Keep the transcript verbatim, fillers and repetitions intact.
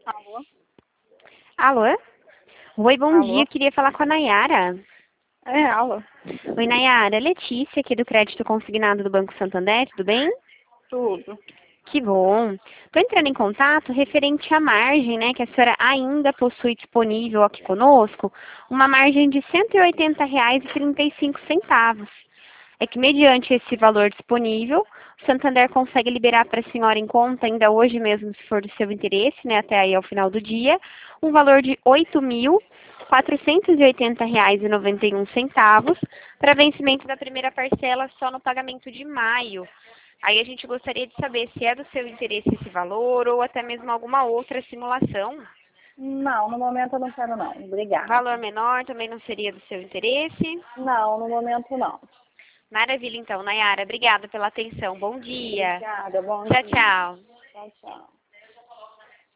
Alô? Alô? Oi, bom dia. Alô? Eu queria falar com a Nayara. É, alô? Oi, Nayara. Letícia, aqui do Crédito Consignado do Banco Santander, tudo bem? Tudo. Que bom. Estou entrando em contato referente à margem, né, que a senhora ainda possui disponível aqui conosco, uma margem de cento e oitenta reais e trinta e cinco centavos. É que, mediante esse valor disponível, o Santander consegue liberar para a senhora em conta, ainda hoje mesmo, se for do seu interesse, né, até aí ao final do dia, um valor de oito mil quatrocentos e oitenta reais e noventa e um centavos para vencimento da primeira parcela só no pagamento de maio. Aí a gente gostaria de saber se é do seu interesse esse valor ou até mesmo alguma outra simulação. Não, no momento eu não quero não. Obrigada. Valor menor também não seria do seu interesse? Não, no momento não. Maravilha, então, Nayara. Obrigada pela atenção. Bom dia. Obrigada, bom Tchau, dia. tchau. Tchau, tchau.